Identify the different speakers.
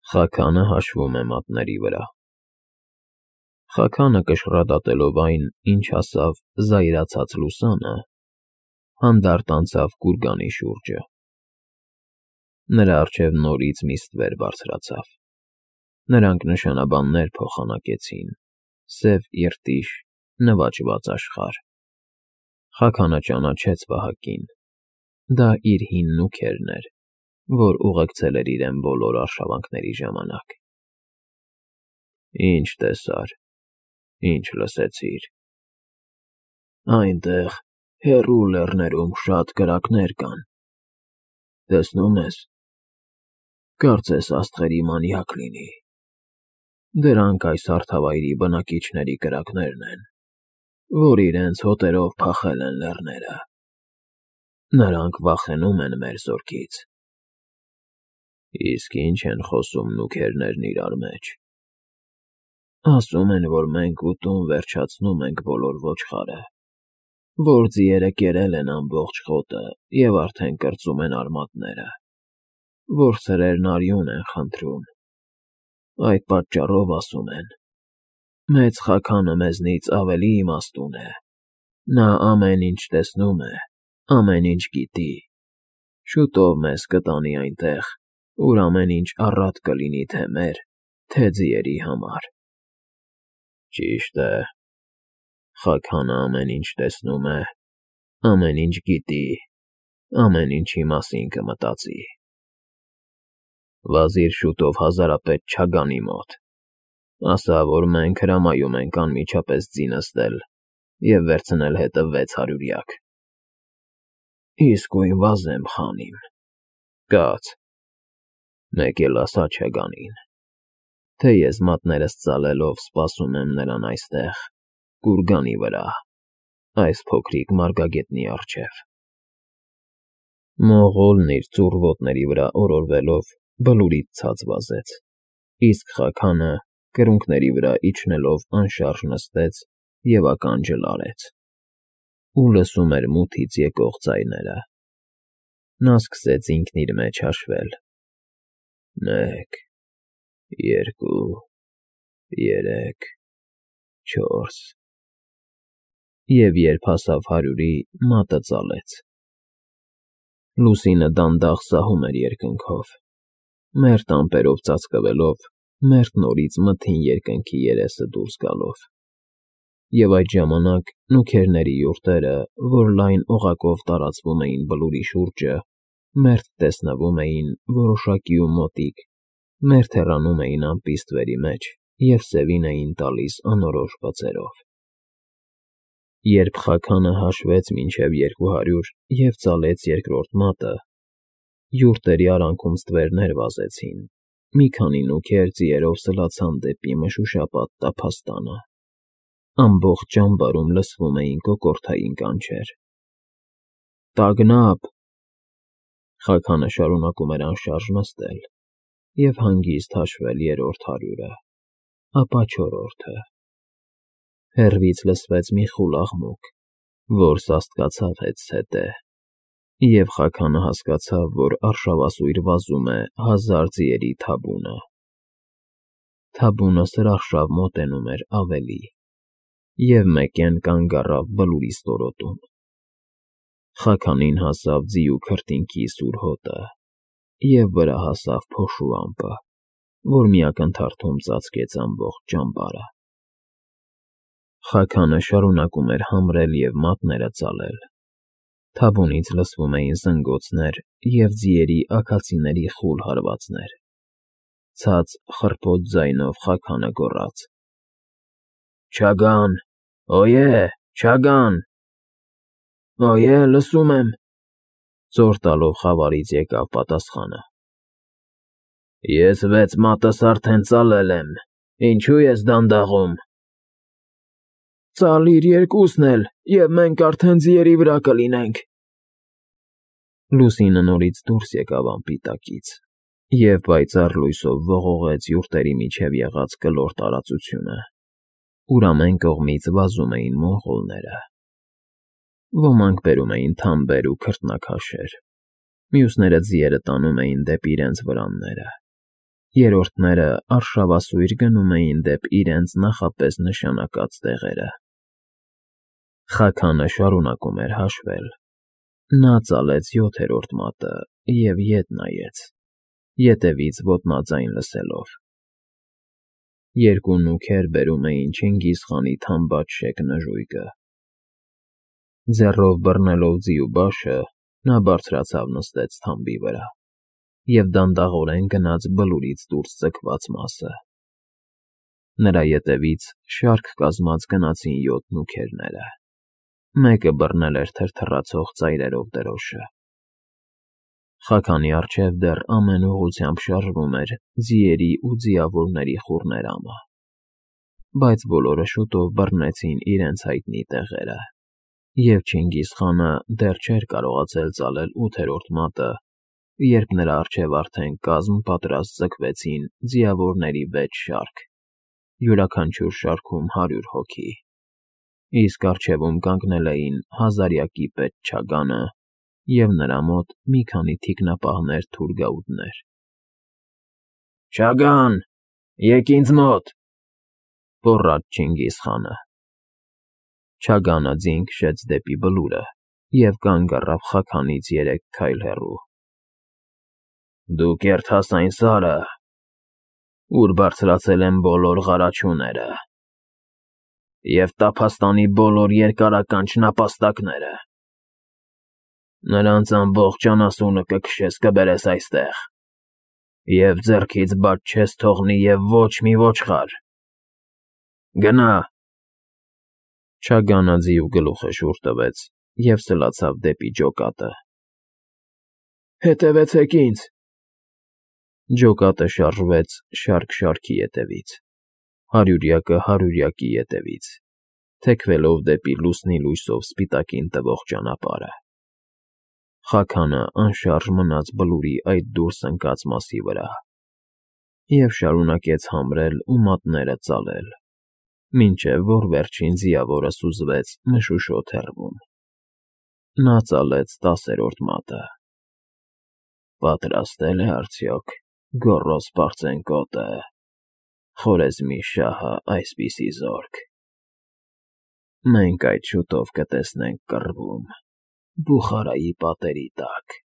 Speaker 1: Խաքանը հաշվում է մատների վրա։ Խաքանը կշռադատելով այն, ինչ ասավ զայրացած լուսանը, հանդարտ անցավ գուրգանի շուրջը։ Նրա առջև նորից մի ստվեր բարձրացավ։ Նրանք նշանաբաններ փոխանակեցին, սև իրտիշ, նվաճված աշխարհ։ Խաքանը ճանաչեց Վահակին։ Դա իր հին նուքերն էր, որ ուղեկցել էր իրեն բոլոր արշավանքների ժամանակ։ Ինչ տեսար, ինչ լսեցիր։ Այնտեղ հեռու լեռներում շատ կրակներ կան։ Տեսնում ես, կարծես աստղերի մանյակ լինի։ Դրանք այս հարթավայրի բնակիչների կրակներն են, որ իրենց հոտերով փախել են լեռները։ Նրանք վախենում են մեր զորքից։ Իսկ ինչ են խոսում նուքերներն իրար մեջ։ Ասում են, որ մենք ուտում վերջացնում ենք բոլոր ոչխարը, որ ձիերը կերել են ամբողջ խոտը և արդեն կրծում են արմատները, որ սրերն արյուն են խնդրում։ Այդ պատճառով ասում են. մեծ Խաքանը մեզնից ավելի իմաստուն է։ Նա ամեն ինչ տեսնում է, ամեն ինչ գիտի։ Շուտով մեզ կտանի այնտեղ, ուր ամեն ինչ առատ կլինի թե մեր, թե ձիերի համար։ Ճիշտ է, Խաքանը ամեն ինչ տեսնում է, ամեն ինչ գիտի, ամեն ինչի մասին կմտածի։ Վազիր շուտով հազարապետ Չագանի մոտ, ասա, որ մենք հրամայում ենք անմիջապես ձի նստել և վերցնել հետը 600-յակ։ Իսկույն վազեմ, խան իմ, կաց, մեկ էլ ասա Չագանին, թե ես մատներս ծալելով սպասում եմ նրան այստեղ, գուրգանի վրա, այս փոքրիկ մարգագետնի առջև։ Մողոլն իր ծուռ ոտների վրա օրորվելով բլուրից ցած վազեց, իսկ Խաքանը կրունկների վրա իջնելով անշարժ նստեց և ականջը լարեց, ու լսում էր մութից եկող ձայները։ Նա սկսեց ինքն իր մեջ հաշվել. 1, 2, 3, 4… Եվ երբ հասավ 100-ի, մատը ծալեց։ Լուսինը դանդաղ սահում էր երկնքով։ Մերթ ամպերով ծածկվելով, մերթ նորից մթին երկնքի երեսը դուրս գալով։ Եվ այդ ժամանակ նուքերների յուրտերը, որ լայն օղակով տարածվում էին բլուրի շուրջը, մերթ տեսնվում էին որոշակի ու մոտիկ, մերթ հեռանում էին ամպի ստվերի մեջ և սևին էին տալիս անորոշ բծերով։ Երբ Խաքանը հաշվեց մինչև 200 և ծալեց երկրորդ մատը, յուրտերի արանքում ստվերներ վազեցին, մի քանի նուքեր ձիերով սլացան դեպի մշուշապատ տափաստանը։ Ամբողջ ճամբարում լսվում էին կոկորդային կանչեր. Տագնապ… Խաքանը շարունակում էր անշարժ նստել և հանգիստ հաշվել 3-րդ 100-ը, ապա 4-րդը։ Հեռվից լսվեց մի խուլ աղմուկ, որ սաստկացավ հետզհետե, և Խաքանը հասկացավ, որ արշավասույր վազում է 1000 ձիերի թաբունը։ Թաբունը սրարշավ մոտենում էր ավելի, և մեկեն կանգ առավ բլուրի ստորոտում։ Խաքանին հասավ ձիու քրտինքի սուր հոտը, և վրա հասավ փոշու ամպը, որ մի ակնթարթում ծածկեց ամբողջ ճամբարը։ Խաքանը շարունակում էր համրել և մատները ծալել։ Թաբունից լսվում էին զնգոցներ և ձիերի աքացիների խուլ հարվածներ։ Ցած խռպոտ ձայնով Խաքանը գոռաց. Չագան… Օյե, Չագան… Օյե, լսում եմ… Զոր տալով խավարից եկավ պատասխանը. Ես 6 մատս արդեն ծալել եմ, ինչու ես դանդաղում։ Ծալիր 2-ն էլ, և մենք արդեն ձիերի վրա կլինենք։ Լուսինը նորից դուրս եկավ ամպի տակից և պայծառ լույսով ողողեց յուրտերի միջև եղած կլոր տարածությունը, ուր ամեն կողմից վազում էին մոնղոլները։ Ոմանք բերում էին թամբեր ու քրտնաքաշեր, մյուսները ձիերը տանում էին դեպի իրենց վրանները, Երրորդները արշավասույր գնում էին դեպ իրենց նախապես նշանակած տեղերը։ Խաքանը շարունակում էր հաշվել։ Նա ծալեց 7-րդ մատը և ետ նայեց, ետևից ոտնաձայն լսելով։ Երկու նուքեր բերում էին Չինգիզխանի թամբած շեք նժույգը։ Ձեռով բռնելով ձիու բաշը, նա բարձրացավ նստեց թամբի վրա և դանդաղորեն գնաց բլուրից դուրս ձգված մասը։ Նրա ետևից շարք կազմած գնացին 7 նուքերները։ Մեկը բռնել էր թրթռացող ծայրերով դրոշը։ Խաքանի առջև դեռ ամեն ուղղությամբ շարժվում էր ձիերի ու ձիավորների խուռներամը, բայց բոլորը շուտով բռնեցին իրենց հայտնի տեղերը, և Չինգիզխանը դեռ չէր կարողացել ծալել 8-րդ մատը, երբ նրա առջև արդեն կազմ պատրաստ ձգվեցին ձիավորների 6 շարք, յուրաքանչյուր շարքում 100 հոգի, իսկ առջևում կանգնել էին հազարյակի պետ Չագանը և նրա մոտ մի քանի թիկնապահներ թուրգաուտներ։ «Չագան, եկ ինձ մոտ», գոռաց Չինգիզխանը։ Չագանը ձին քշեց դեպի բլուրը և կանգ առավ Խաքանից 3 քայլ հեռու։ «Դու կերտ հաս այն սարը, ուր բարձրացել են բոլոր ղարաչուները և տափաստանի բոլոր երկարականչ նապաստակները։ Նրանց ամբողջ անասունը կքշես կբերես այստեղ և ձեռքից բաց չես թողնի և ոչ մի ոչխար։ Գնա»։ Չագանը ձիու գլուխը շուռ տվեց և սլացավ դեպի ջոկատը։ «Հետևեցեք ինձ»։ Ջոկատը շարժվեց շարք շարքի ետևից, հարյուրյակը հարյուրյակի ետևից, թեքվելով դեպի լուսնի լույսով սպիտակին տվող ճանապարհը։ Խաքանը անշարժ մնաց բլուրի այդ դուրս ընկած մասի վրա և շարունակեց համրել ու մատները ծալել, մինչև որ վերջին ձիավորը սուզվեց մշուշոտ հեռվում։ Նա ծալեց 10-րդ մատը։ «Պատրաստել է արդյոք Գոռոզ պարծենկոտը, Խորեզմի շահը այսպիսի զորք։ Մենք այդ շուտով կտեսնենք կռվում Բուխարայի պատերի տակ»։